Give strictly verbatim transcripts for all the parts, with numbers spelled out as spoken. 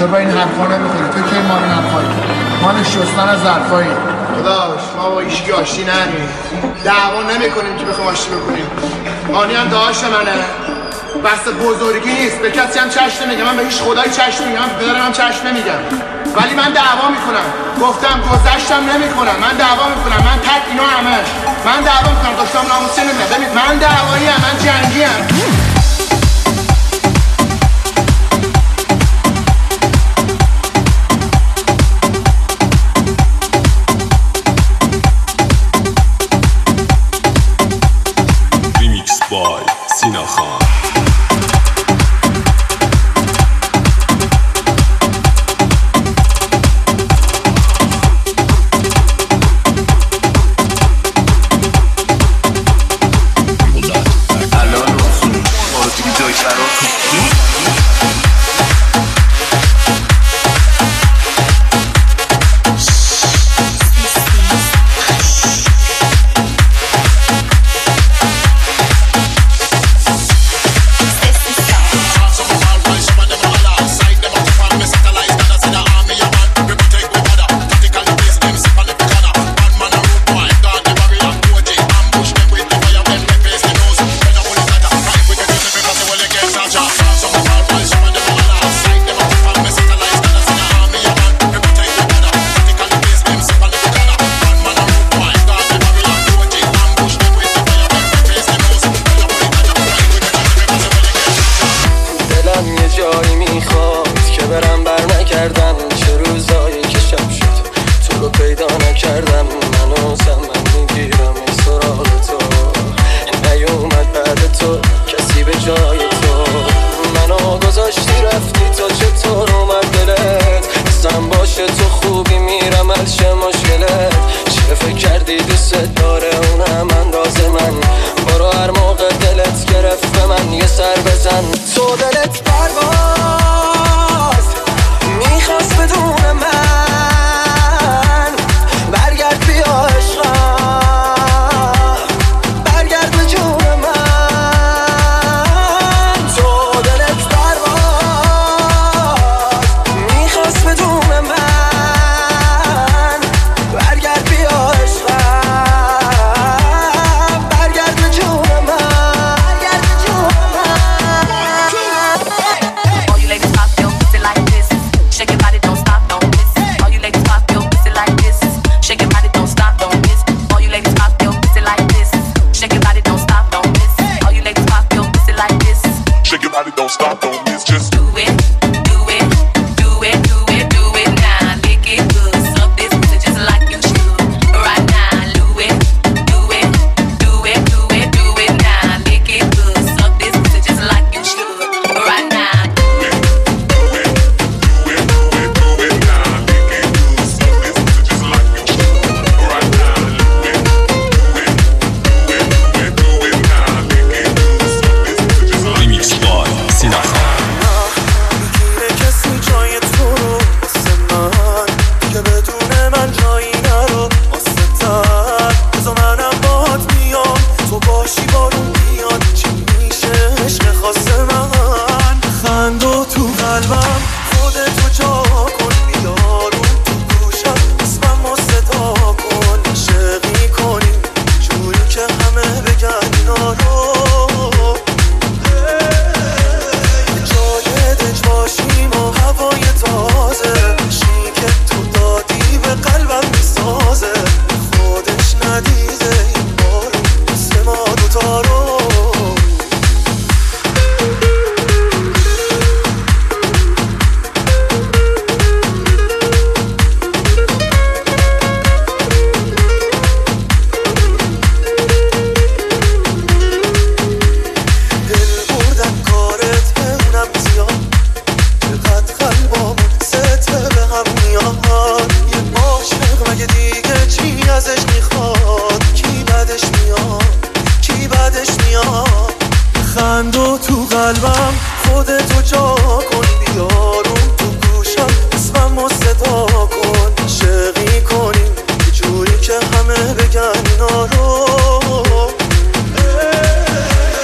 تو با این حرفا نمیخوری، تو که ما این حرفایی مال شستن از ظرفایی. خداش ما با ایشگی آشتی نریم، دعوا نمیکنیم که بخوام آشتی بکنیم. مانی هم داشت منه، بس بزرگی نیست، به کسی هم چشم نمیگم، من به هیچ خدایی چشم نمیگم، من پدرم هم چشم نمیگم، ولی من دعوا میکنم. گفتم گذشتم نمیکنم، من دعوا میکنم، من تک اینا همه من دعوا میکنم. داشتم ناموسی نمیگم، ببین من دعوایی ام، من جنگی ام. بای سینا خان.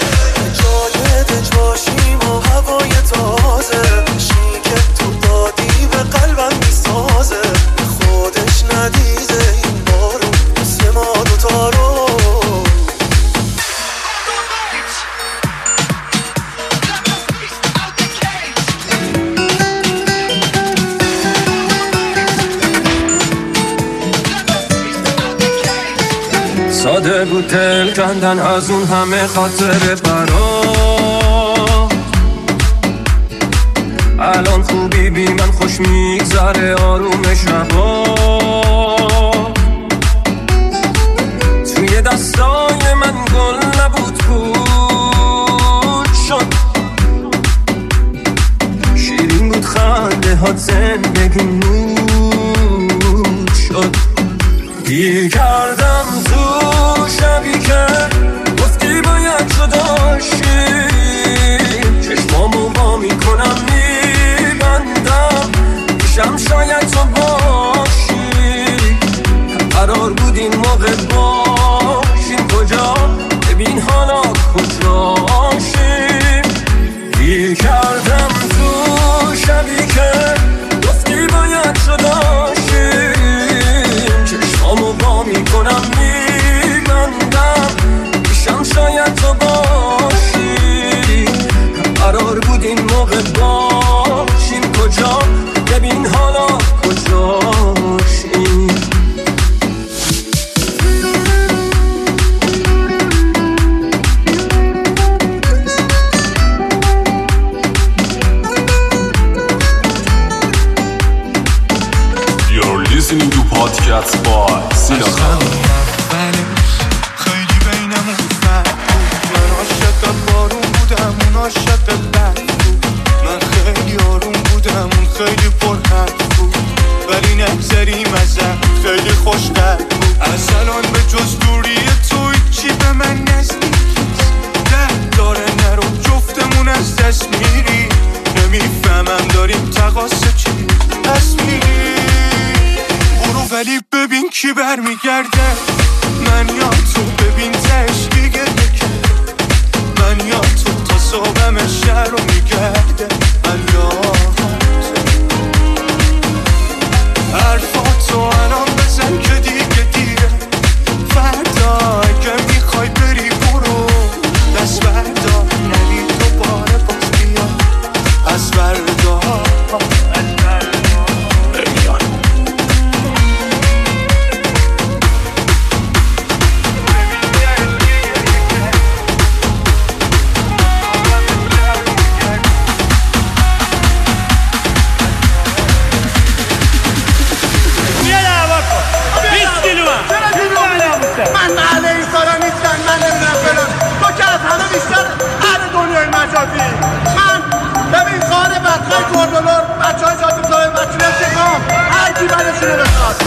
جای دج باشیم و هوای تازه شی که تو دادی ساده بود دل کندن از اون همه خاطر برا. الان خوبی بی من خوش میگذره آروم شبا. توی دستای من گل نبود بود شد. شیرین بود خنده ها زندگی نور شد. گیر کردم تو شبی که گفتی باید جداشی. چشمامو با میکنم میبندم پیشم شاید تو باشی. قرار بود این موقع باشیم کجا ببین حالا کجاشیم. گیر کردم تو شبی که گفتی باید جداشیم. چشمامو با میکنم میبندم پیشم شاید تو باشی. قرار بود این موقع باشیم کجا ببین حالا کجاشیم. You're listening to Podcast by Sinakhan. خیلی بینمون فرق بود. من عاشق بارون بودم اون عاشق برف بود. من خیلی آروم بودم اون خیلی پرحرف بود. ولی نگذریم ازم خیلی خوش‌قلب بود. از الان به جز دوری تو هیچی به من نزدیک نیست. درد داره نرو جفتمون از دست میری. نمیفهمم داریم تقاصه چی پس میری. برو ولی ببین کی برمیگرده. من یا تو ببین تشکی گرده کرده. من یا تو تا صبحم شهر رو میگرده. من یا حرفاتو الان بزن که دیگه دیره. فردا اگه میخوای بری برو دست بردار نری دوباره باز بیا. از فردا من محله این کارا نیستم. من نمیدونم فلان. تو که از همه بیشتر هر دنیای مجازی. من ببین خانه بطخه گردولور بچه های جاده داره بچه های شکام هر کی برشونه بخواد.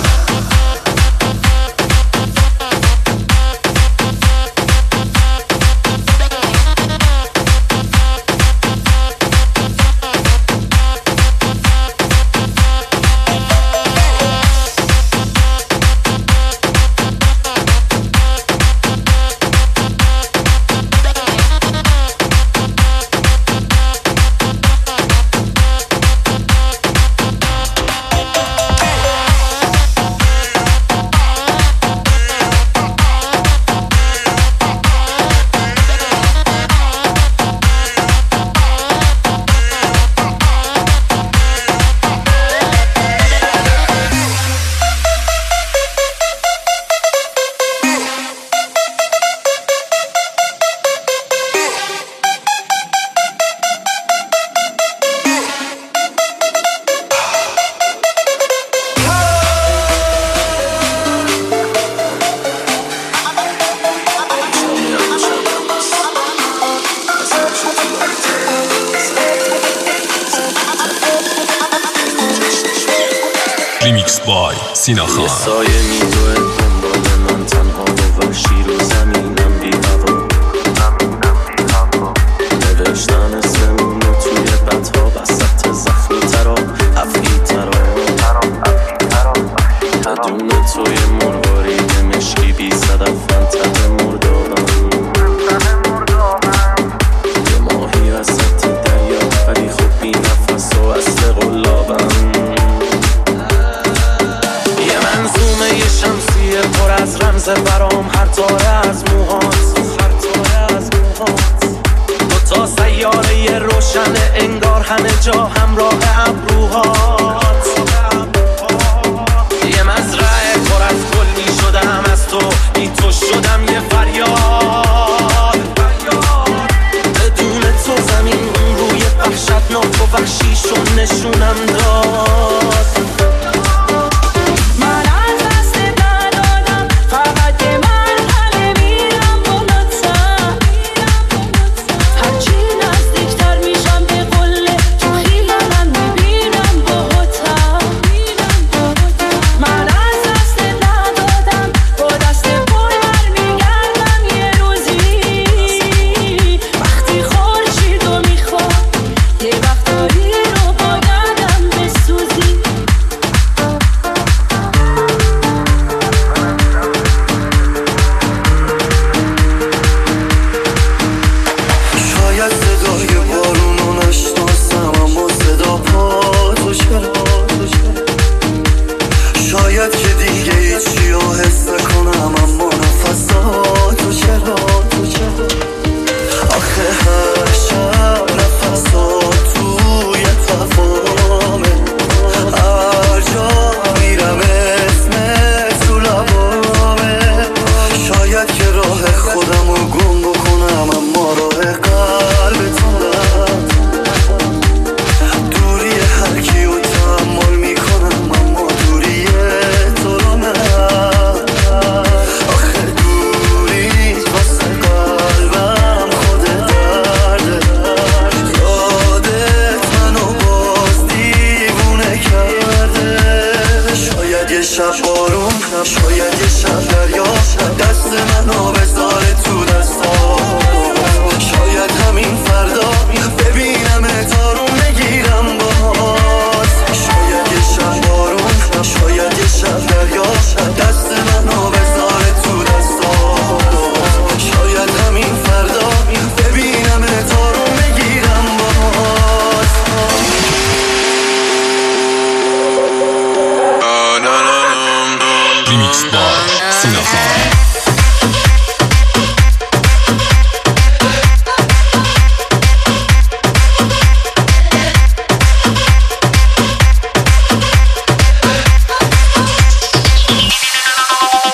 Remix by Sinakhan. یه سایه میدوه دنبال من تنها و وحشی رو زمینم بی هوا. نوشتن اسممون رو توی بطها وسط زخمی ترا حفی ترا. بدون توی مروارید مشکی بی صدف منطقه مردابم. یه ماهی وسط دریا ولی خب بی نفس و اصل قلابم. یه شمسیه پر از رمز برام هر تاره از موهات. دو تا سیاره روشن انگار همه جا همراه ابروهات. یه مزرعه پر از گل می شدم از تو بی تو شدم.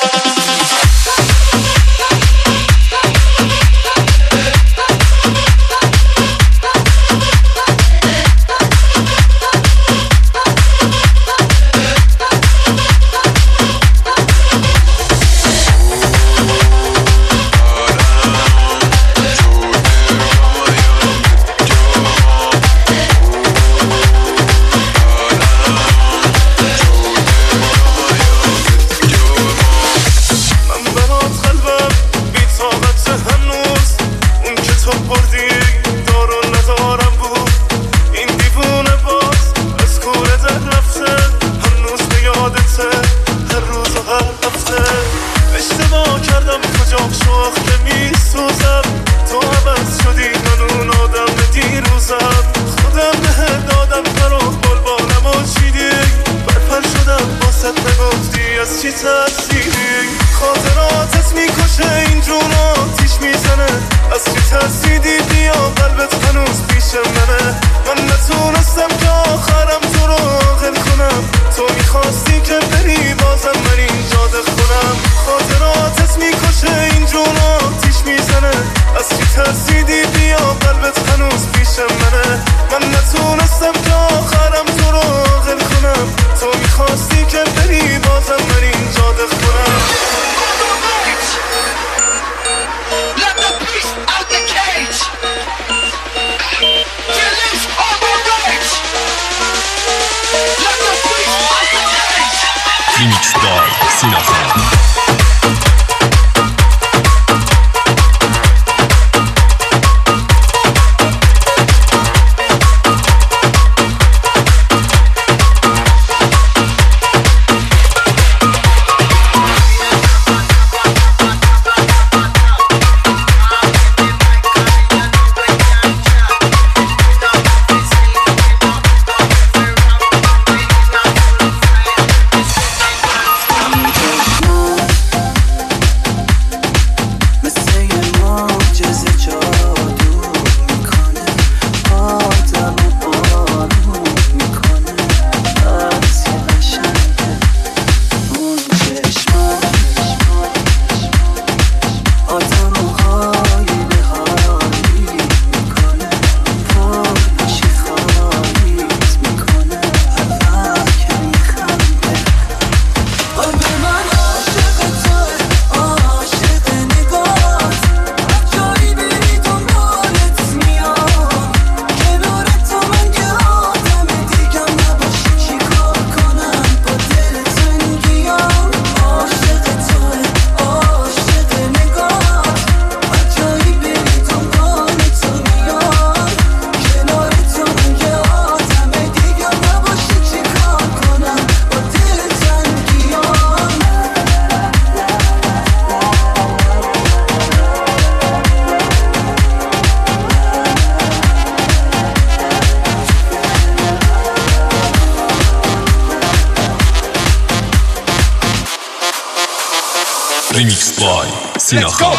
Remix by Sina Khan.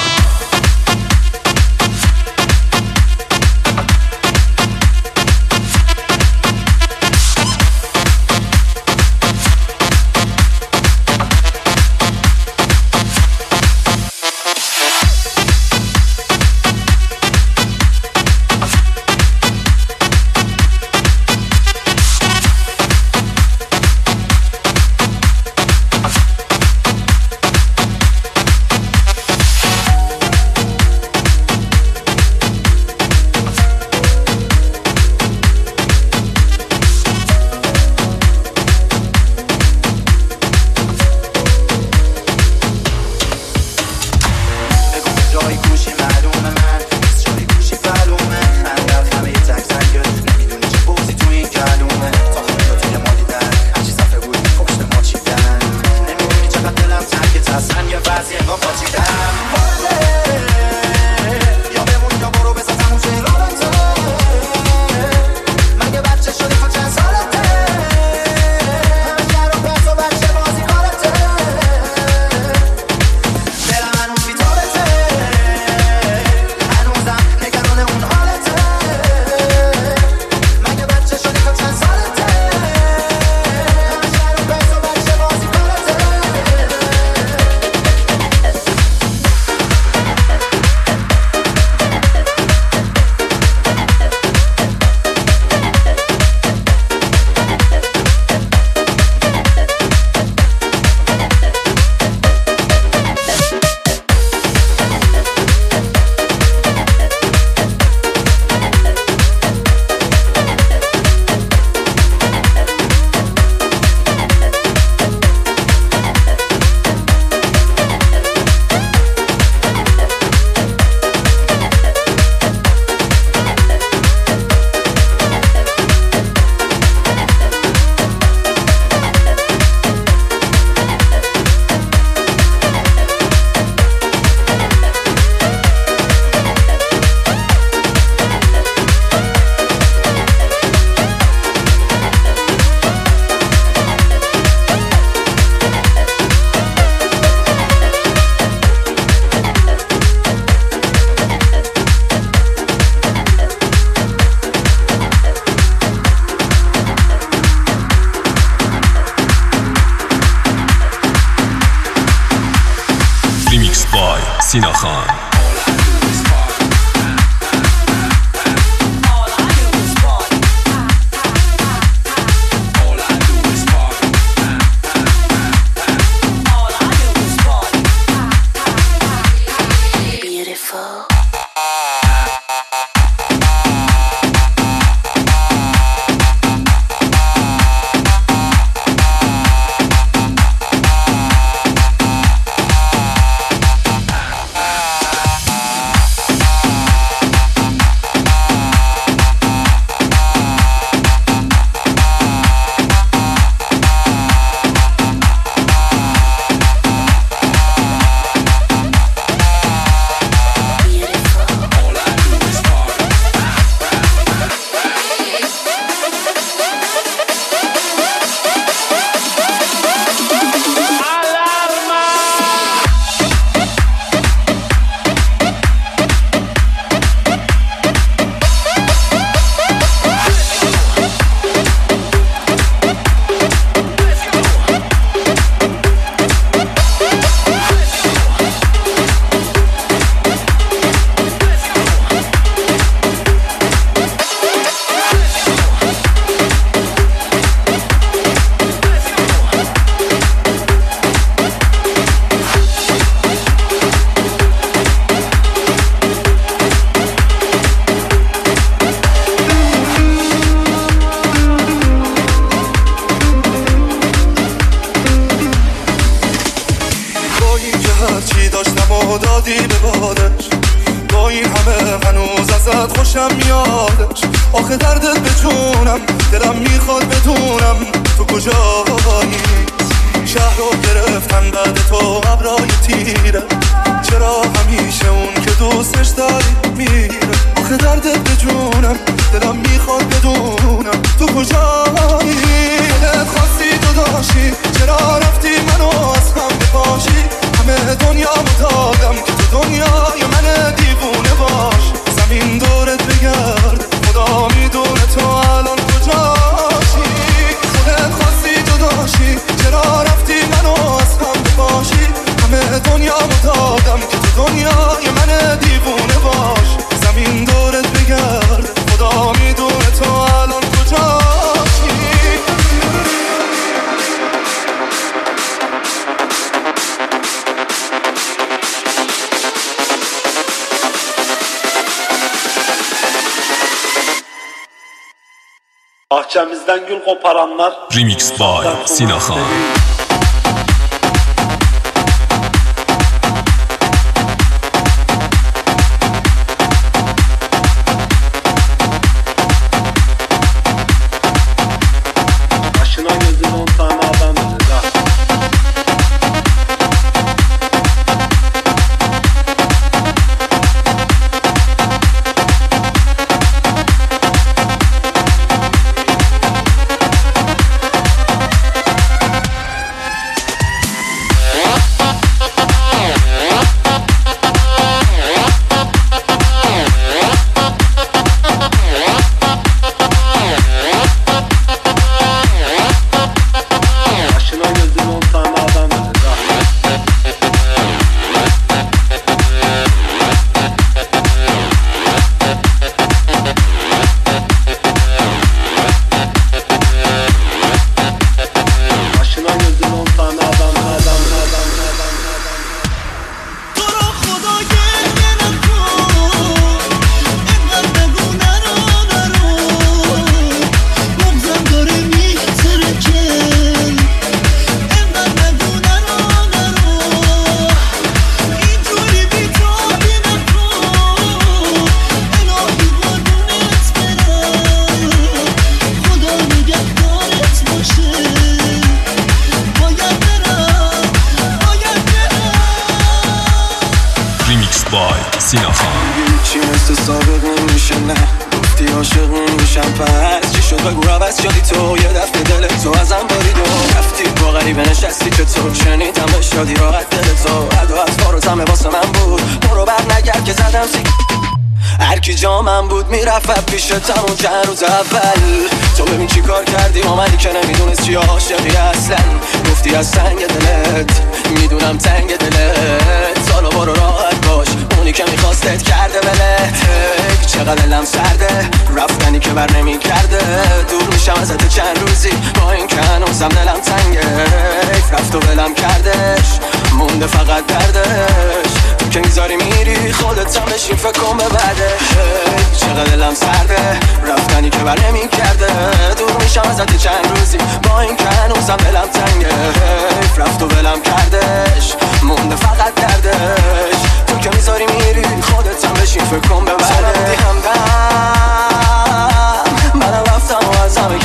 بای سینا خان. هرچی داشتم و دادی به بادش، با این همه هنوز ازت خوشم میادش. آخه دردت به جونم، دلم میخواد بدونم تو کجایی. شهر رو گرفتن بعد تو ابرای تیره، چرا همیشه اون که دوستش داری میره. آخه دردت به جونم، دلم میخواد بدونم تو کجایی. دلت خواستی تو داشتی، چرا رفتی منو از هم بپاشی. همه دنیا متادم که تو دنیای من دیوونه باش. زمین دورت بگرد، خدا میدونه تو الان کجاشی. خودت خواستی تو داشتی، چرا رفتی منو از هم بپاشی. همه دنیا متادم که تو دنیای من دیوونه باش. زمین دورت بگرد، خدا میدونه تو الان کجاشی. Bahçemizden gül koparanlar Remix by Sina Khan. Başına gözüne on tane adam verir ha. Sina Khan. چی مثل سابق نمیشه نه، گفتی عاشق نمیشم پس چی شد بگو عوض شدی تو. یه دفعه دل تو ازم برید و رفتی با غریبه نشستی که تو شنیدم به شادی راحت دل تو. عدو از بارو همه واسه من بود، برو بر نگرد که زدم سی هرکی جا من بود میرفت پیشت همون چند روز اول. تو ببین چی کار کردی آمدی که نمیدونست چی عاشقی اصلا. گفتی از سنگ دلت میدونم تنگ دلت، سالا برو ازت چند روزی با این که هنوزم دلم تنگه. رفت و ولم کردش مونده فقط دردش. تو که میذاری میری خودت هم بشین فکر کن به بعدش. چقدر دلم سرده رفتنی که بر نمی کرده. دور میشم ازت چند روزی با این که هنوزم دلم تنگه. رفت و ولم کردش مونده فقط دردش. تو که میذاری میری خودت هم بشین فکر کن به بعدش. سرم همدم منم رفتم و ازم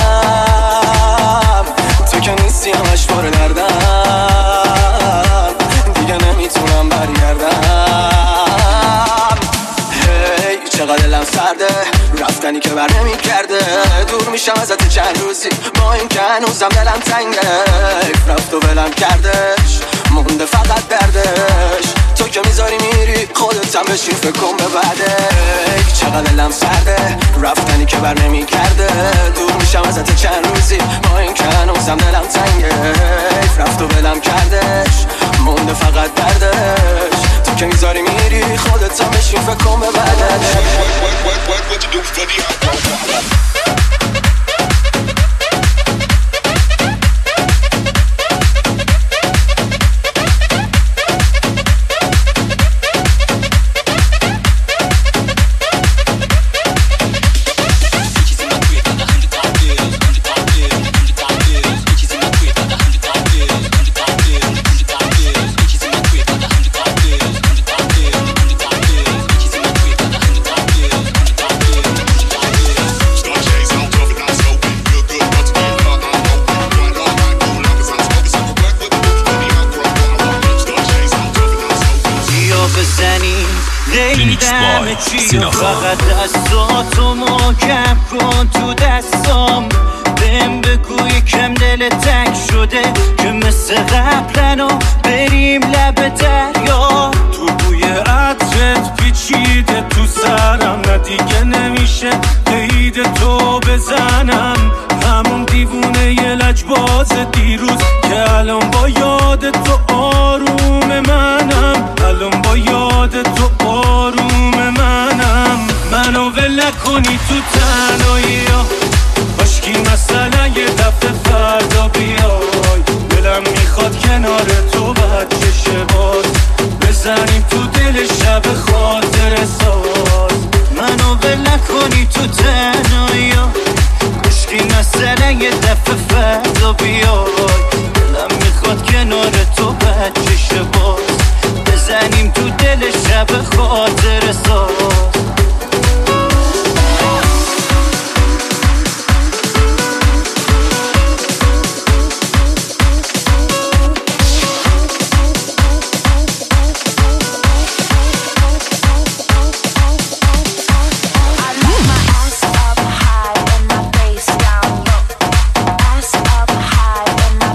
کندم. تو که نیستی همش پر دردم. دیگه نمیتونم برگردم. هی چقدر دلم سرده رفتنی که بر نمی کرده. دور میشم ازت چند روزی با این که هنوزم دلم تنگه. رفت و ولم کردش مونده فقط دردش. تو که میذاری میری خودت هم بشین فکر کن به بعدش. چقدر دلم سرده رفتنی که بر نمی کرده. دور میشم ازت چند روزی با این که هنوزم دلم تنگه. رفت و ولم کردش مونده فقط دردش. تو که میذاری میری خودت هم بشین فکر کن به بعدش. فقط دستاتو محکم کن تو دستام. بهم بگو یکم دل تنگ شده که مثل قبلنو بریم لب دریا. تو بوی عطرت پیچیده تو سرم نه دیگه نمیشه قید تو بزنم. همون دیوونه ی لجباز دیروز که الان با یاد تو آروم منم. الان با یاد تو آروم منم. منو ول نکنی تو تنهایی ها. باشکی مثلا یه دفعه فردا بیای. دلم میخواد کنار تو بچه شباز بزنیم تو دل شب خاطر ساز. منو ول نکنی تو تنهایی ها. باشکی مثلا یه دفعه فردا بیای. دلم میخواد کنار تو بچه شباز بزنیم تو دل شب خاطر ساز. Ass up high and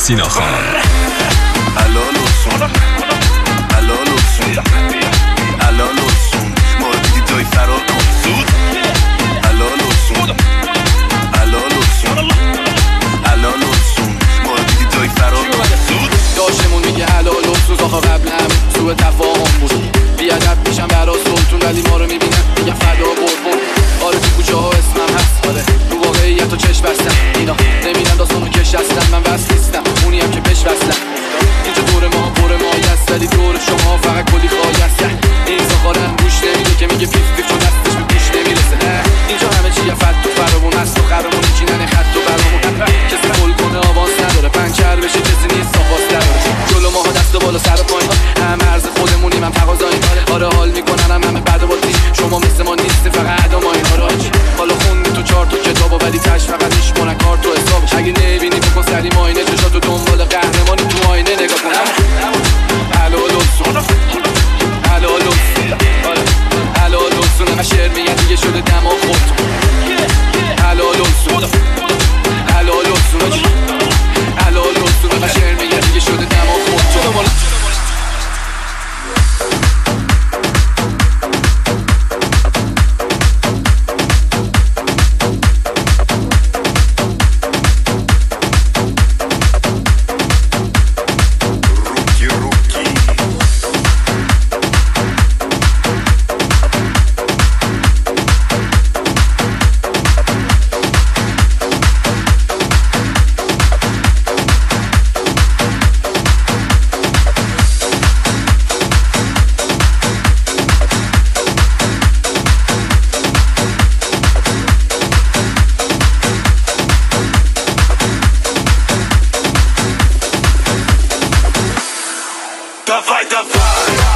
سیناخان. الالوسون الالوسون الالوسون ما رو دیدی جای فرار کن زود. الالوسون الالوسون الالوسون ما رو دیدی جای فرار کن زود. داشتمون میگه الالوسون آخه قبل همه سوء تفاهم بود. بیادب میشم برا سلطون ولی ما رو میبینم میگم فدا قربون. آره تو کوچه ها اسمم هست، آره رو واقعیت و چشم بستم. اینا نمیدن داستانو کش هستن، من وصل نیستم اونی هم که بش وصلم. اینجا دور ما پر مایی هست ولی دور شما فقط کلی خواهی هست. این زخارم گوش نمیده که میگه پیف پیف چون دستش به گوش نمیرسه. اینجا همه چیه فت و فرامون هست و خرمون چینن خط و برامون. کسی گل کنه آواز نداره، پنچر بشه کسی نیست آواز نداره. جلو ماها دست و بالا سر و پایین، همه عرض خودمونیم هم تقاضاییم. آره حال میکنن هم همه بعد و بازی، شما مثل ما نیستی فقط ادامایی. آره حالا خوندی تو چهار تا کتابو ولی تش فقط میشکنن کارت و حساب. اگه نمیبینی بکن سری ماینه، چشاتو دنبال قهرمانی تو آینه نگاه کن. الالوسون الالوسون آره الالوسون همه شعر میگن دیگه شده دماغ خودتون. الالوسون الالوسون الالوسون همه شعر میگن دیگه شده دماغ خودتون. Давай, давай